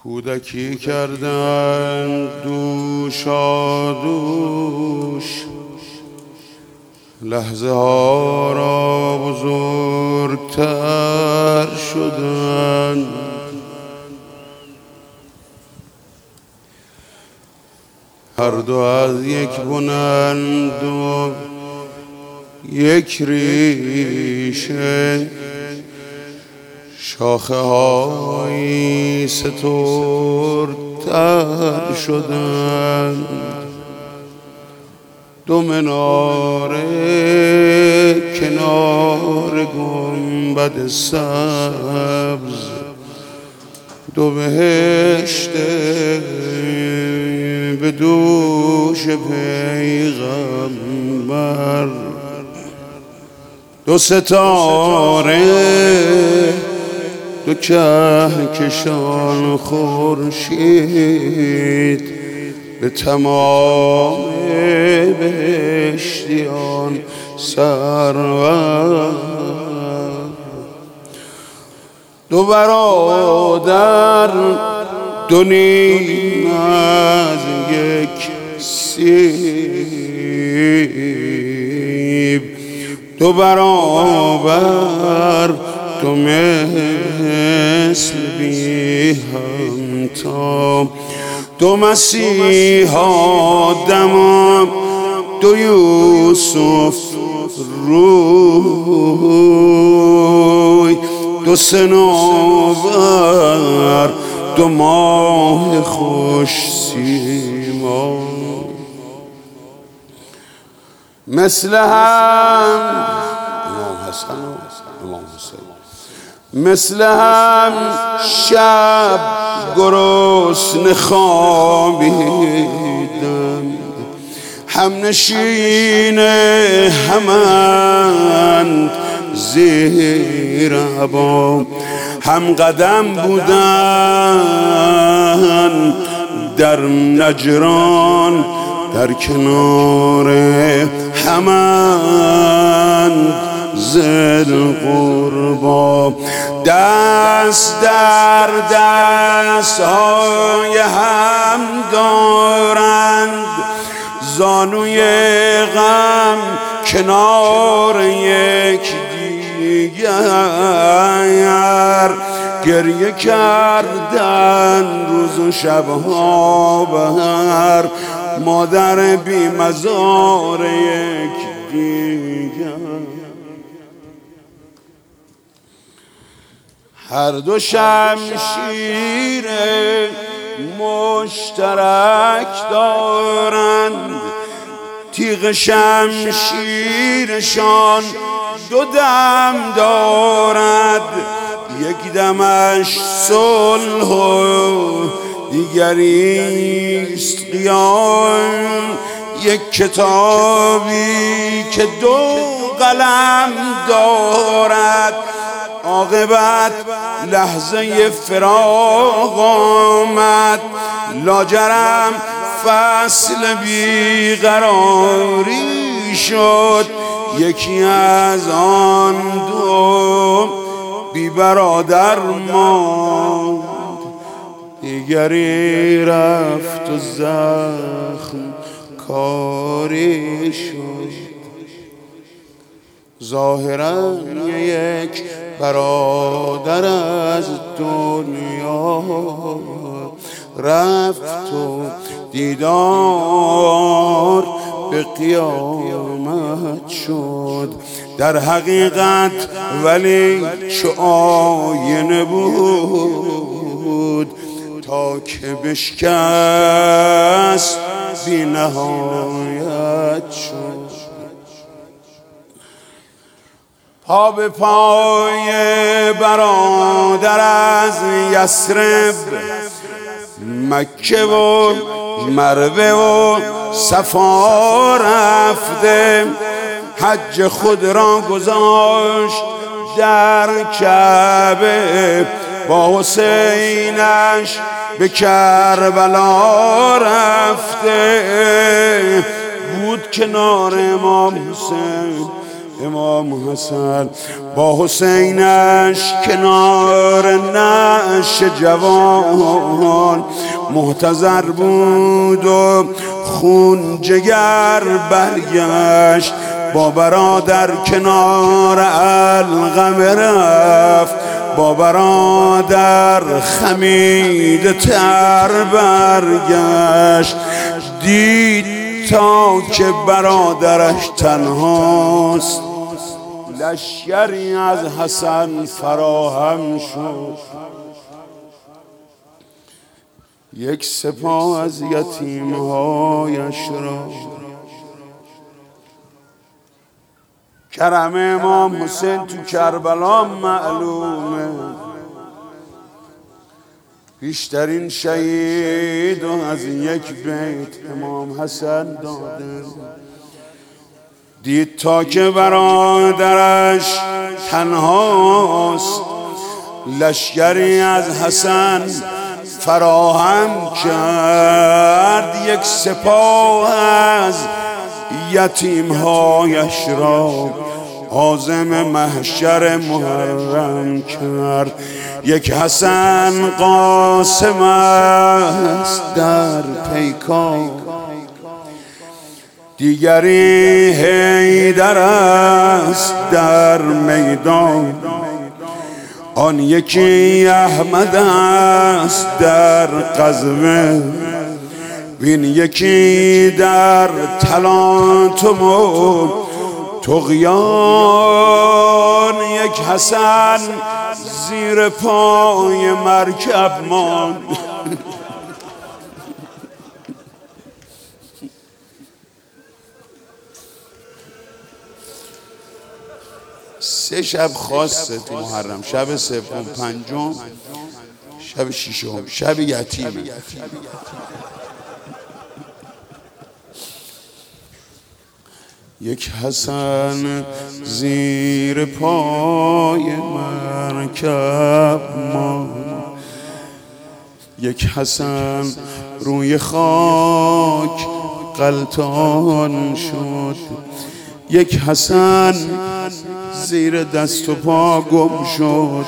کودکی کردن دوشا دوش، لحظه ها را بزرگتر شدن. هر دو از یک بنند و یک ریشه، شاخه های سترتر شدند. دو مناره کنار گنبد سبز، دو بهشت به دوش پیغمبر، دو ستاره دو کهکشان خورشید، به تمام بهشتیان سرور. دو برادر دو نیم از یک سیب، دو برابر دو مثل بی همتا، دو مسیحا دمام دو یوسف روی، دو صنوبر دو ماه خوش سیما. مثل هم مثل هم شب گرسنه خوابیدم، هم نشین همند زیر عبا، هم قدم بودن در نجران، در کنار همند زل قربا. دست در دست های هم دارند، زانوی غم کنار یک دیگر، گریه کردن روز و شبها بر مادر بی مزار یک دیگر. هر دو شمشیر مشترک دارند، تیغ شمشیرشان دو دم دارد، یک دمش صلح و دیگریست قیام، یک کتابی که دو قلم دارد. عاقبت لحظه فراق آمد، لاجرم فصل بیقراری شد، یکی از آن دو بی برادر ماند، دیگری رفت و زخم کاری شد. ظاهراً یک برادر از دنیا رفت و دیدار به قیامت شد. در حقیقت ولی چو آینه بود، تا که بشکست بی نهایت شد. پا به پای برادر از یثرب، مکه و مروه و صفا رفته، حج خود را گذاشت در کعبه، با حسینش به کربلا رفته. بود کنار امام حسین امام حسن با حسینش کنار نعش جوان محتضر بود و خون جگر برگشت، با برادر کنار القمه رفت، با برادر خمیده تر برگشت. دید تا که برادرش تنهاست، لشکری از حسن فراهم شد. یک سپاه از یتیمهایش را کرم امام حسین تو کربلا معلومه، بیشترین شهید و از یک بیت امام حسن داده. دید تا که برادرش تنهاست، لشکری از حسن فراهم کرد. یک سپاه از یتیمهایش را عازم محشر محرم کرد. یک حسن قاسم است در پیکار، دیگری حیدر است در میدان، آن یکی احمد است در غزوه، وین یکی در تلاطم و طغیان. یک حسن زیر پای مرکب ماند. سه شب خاصه تو محرم، شب سوم، پنجم، شب ششم، شب یتیمه. یک حسن زیر پای مرکب ماند، یک حسن روی خاک غلطان شد، یک حسن زیر دست و پا گم شد،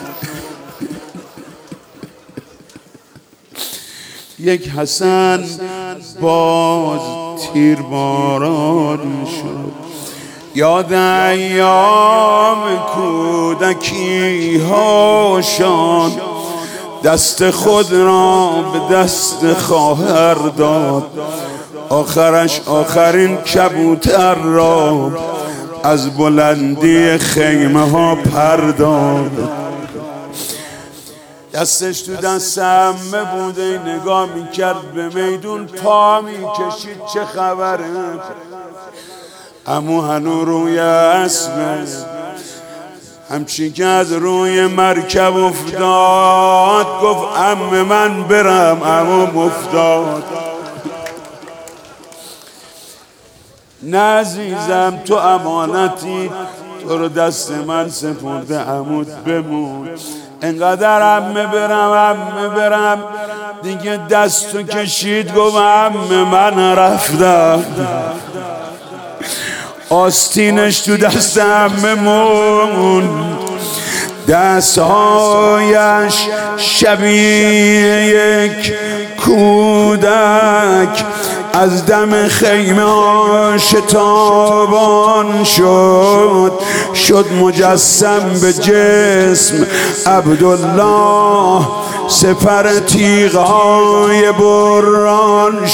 یک حسن باز تیرباران شد. یاد ایام کودکی هاشان، دست خود را به دست خواهر داد، آخرش آخرین کبوتر را از بلندی خیمه ها پرداد. دستش تو دست عمه بوده، نگاه میکرد به میدون، پا میکشید چه خبره. عمو هنو روی اسبه، همچین که از روی مرکب افتاد، گفت عمه من برم، عمو افتاد. نه عزیزم تو امانتی، تو رو دست من سپرده، عموت بمون. انقدر عمه برم دیگه دستو کشید، گفت عمه من رفتم. آستینش تو دست عمه مون، دستهایش شبیه یک کودک از دم خیمه شتابان شد مجسم به جسم عبدالله، سپر تیغ‌های بران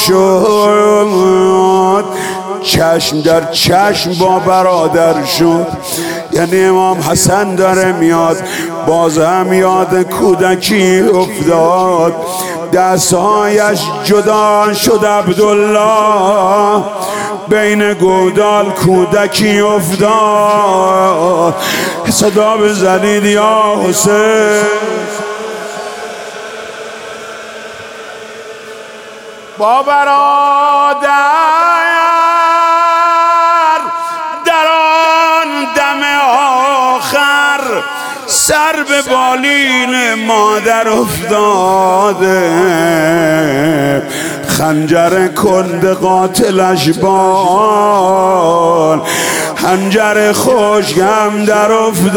شد. چشم در چشم با برادر شد، یعنی امام حسن داره میاد، باز هم یاد کودکی افتاد. دستهایش جدا شد عبدالله، بین گودال کودکی افتاد. صدا بزنید یا حسین. با برادر در آن دم آخر، سر به بالین مادر افتاده، خنجر کند قاتلش بال. حنجر خشکم در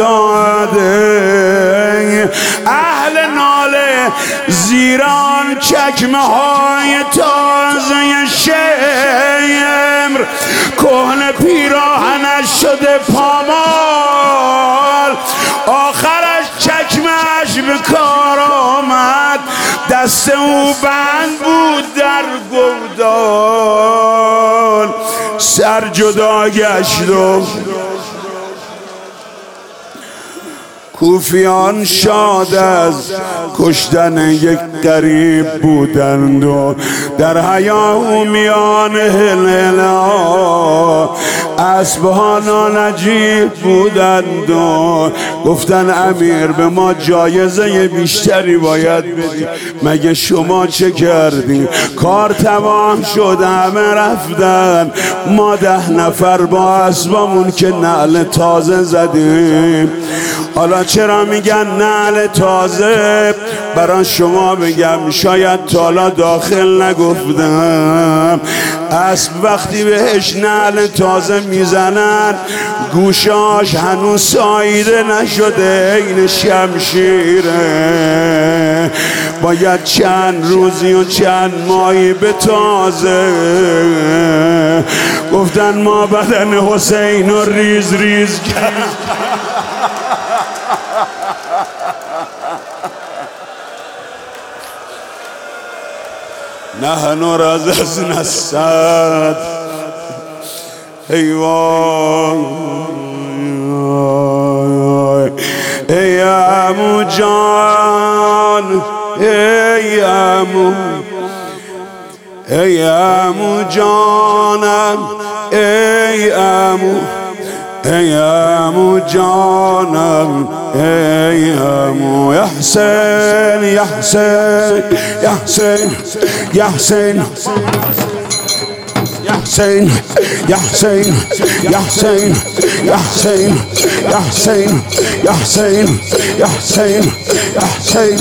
افتاده، اهل ناله زیران چکمه های تازه شمر، کهنه پیراهنش شده پامال، آخرش چکمهش به کار آمد، دست او بند بود در گودال، سر جدا گشت و کوفیان شاد از کشتن یک غریب بودند و در هیاهومیان هلهلا اسبها ناجیب بودند و گفتن امیر به ما جایزه بیشتری باید بدی. مگه شما چه کردی؟ کار تمام شد، همه رفتن، ما 10 نفر با اسبامون که نعل تازه زدیم. حالا چرا میگن نعل تازه؟ برای شما بگم، شاید تالا داخل نگفتم. اسب وقتی بهش نعل تازه میزنن گوشاش هنوز ساییده نشده، این شمشیره، باید چند روزی و چند ماهی به تازه. گفتن ما بدن حسین رو ریز ریز کرد. نحن از نسد ایوان، ای عمو جان، ای عمو، ای عمو جانم، ای عمو، ای عمو جانم، ای عمو، یا حسین، یا حسین، یا حسین، یا حسین، یا حسین، یا حسین، یا حسین، یا حسین، یا حسین، یا حسین، یا حسین، یا حسین.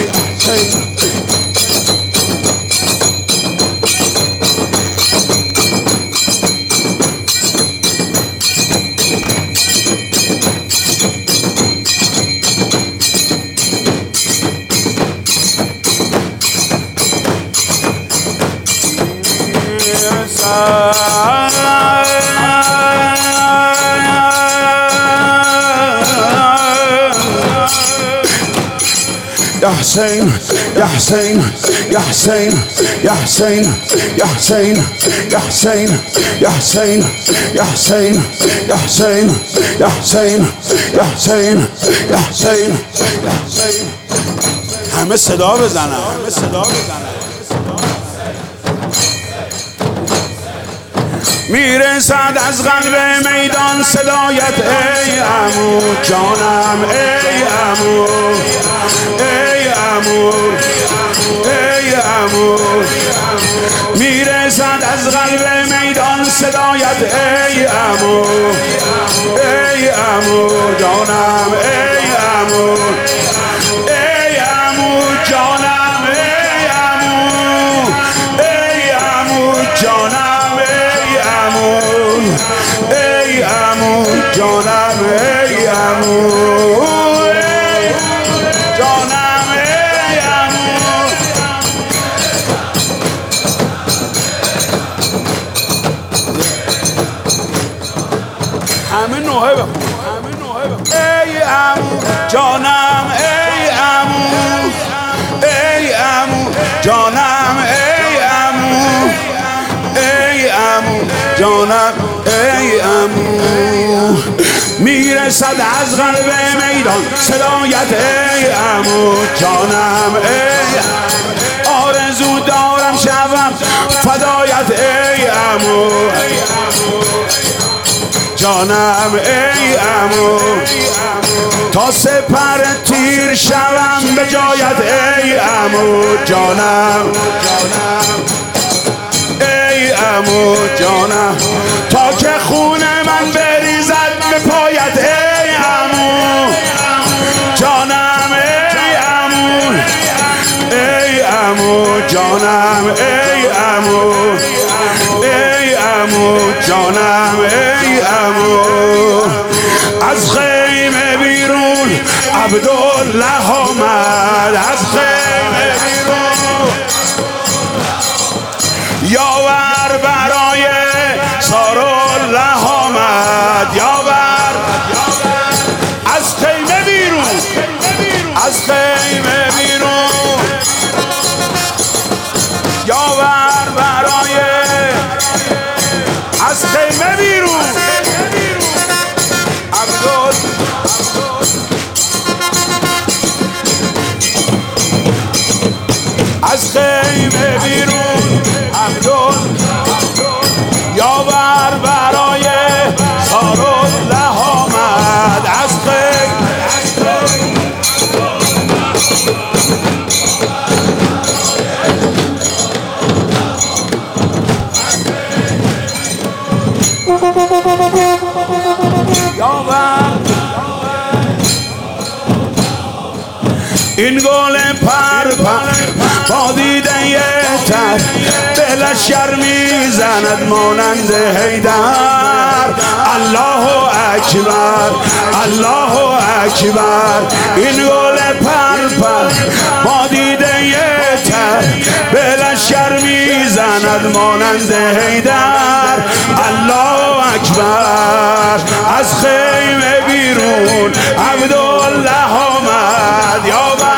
Ya Hussein, Ya Hussein, Ya Hussein, Ya Hussein, Ya Hussein, Ya Hussein, Ya Hussein, Ya Hussein, Ya Hussein, Ya Hussein, Ya Hussein, Ya Hussein, Ya Hussein. همه صدا بزنن، همه صدا بزنن. میرسد از قلب میدان صدایت، ای عمو جانم، ای عمو، ای عمو، ای عمو. میرسد از قلب میدان صدایت، ای عمو، ای عمو جانم، ای عمو، ای عمو جانم، ای عمو، ای عمو جانم، ای عمو جانم، ای عمو جانم، ای عمو. همه نوحه بخون، همه نوحه بخون. ای عمو جانم، ای عمو، ای عمو جانم، ای عمو، ای عمو جانم، ای عمو. میرسد از قلب میدان صدایت، ای عمو جانم، ای آرزو دارم شوم فدایت، ای عمو جانم، ای عمو تا سپر تیر شوم به جایت، ای عمو جانم، ای عمو جانم تا که خون من بریزد به پایت، ای عمو جانم، ای عمو، ای عمو جانم، ای عمو، ای عمو عمو جانم ای عمو. از خیمه بیرون عبدالله آمد، از خیمه بیرون یاور برای سارالله آمد، یاور از خیمه بیرون، از خیمه بیرون یاور برای از خیمه بیرون عبدال از خیمه بیرون عبدال یاور برای سارالله آمد، از خیمه این گل پر با دیده تر به لشکر میزند مانند حیدر. الله اکبر الله اکبر. این گل پر با دیده تر به لشکر میزند مانند حیدر. الله اکبر. از خیمه بیرون عبدالله آمد، یاور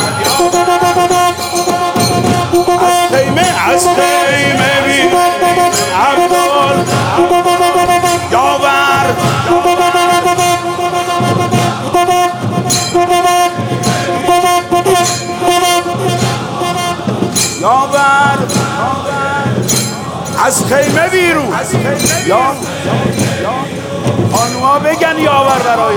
از خیمه بیرون عبدالله یاور یاور از خیمه بیرون. خانوها بگن یاور برای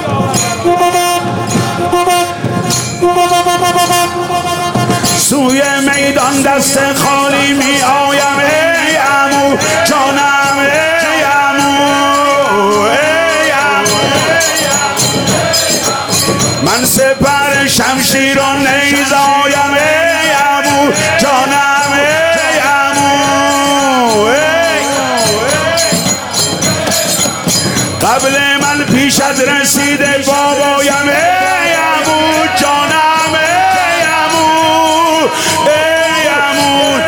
سوی میدان دست خالی می آیم ای عمو جانم ای عمو ای عمو. من سپر شمشیر و نیز آیم ای عمو جانم ای عمو ای. قبل من پیشت رسیده بابایم ای عمو جانم ای عمو ای عمو.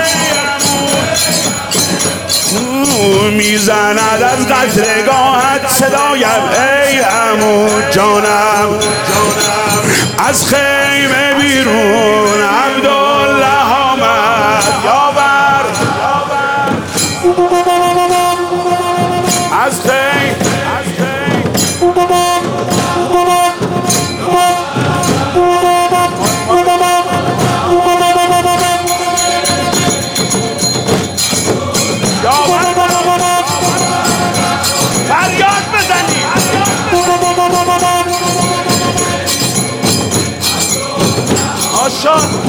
میزند از قتلگاهت صدایم ای عمو جانم. از خیمه بیرون عبدالله آمد، یاور از خیمه فریاد بزنی. آشان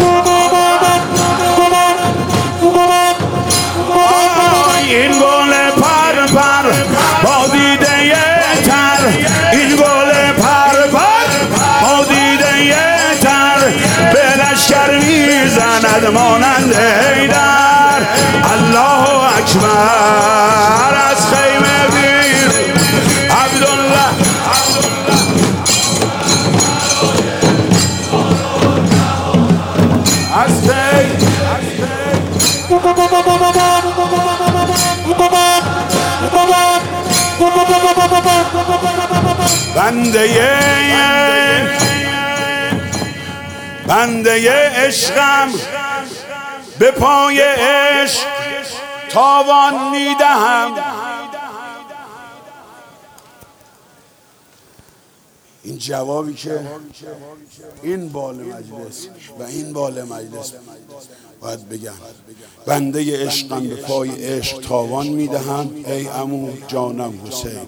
این گل پر با دیده تر، این گل پر با دیده تر به لشکر میزند مانند حیدر. الله اکبر. از خیمه بیرون عبدالله از خیمه بنده عشقم به پای عشق تاوان میدهم. این جوابی که این بال مجلس و این بال مجلس باید بگن، بنده عشقم به پای عشق تاوان میدهم ای عمو جانم حسین.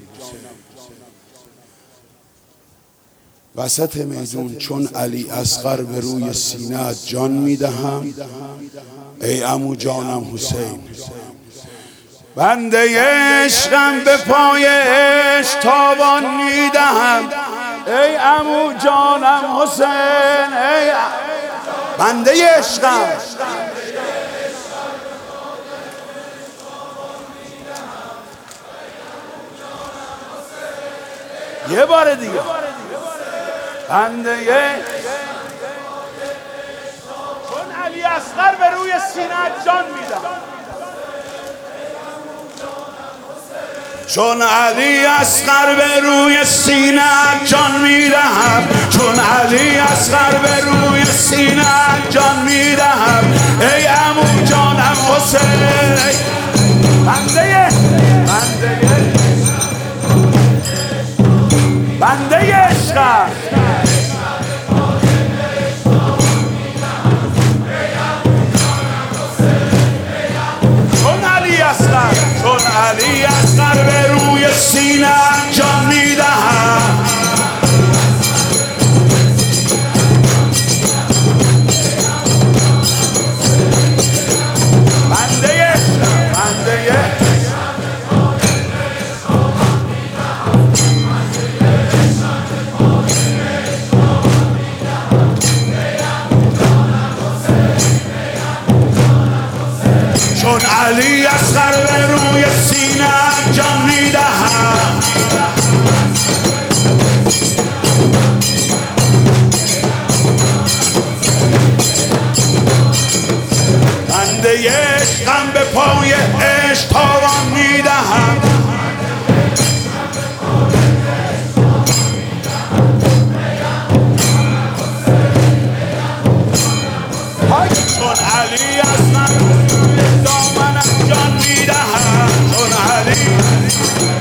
وسط میدون چون علی اصغر به روی سینه جان میدهم ای عمو جانم حسین. بنده عشقم به پای عشق تاوان میدهم ای عمو جانم حسین. ای بنده عشقم یه بار دیگه بنده چون علی اصغر به روی سینه جان میدم، چون علی اصغر به روی سینه جان میدهم، چون علی اصغر به روی سینه جان میدهم، ای عمو جانم حسین. بنده عشقم، چون علی اصغر به روی سینه جان میدهم، بنده چون علی اصغر به روی سینه جان میدهم، بنده عشقم به پای عشق تاوان میدهم، چون علی اصغر دامنم جان میدهم، چون علی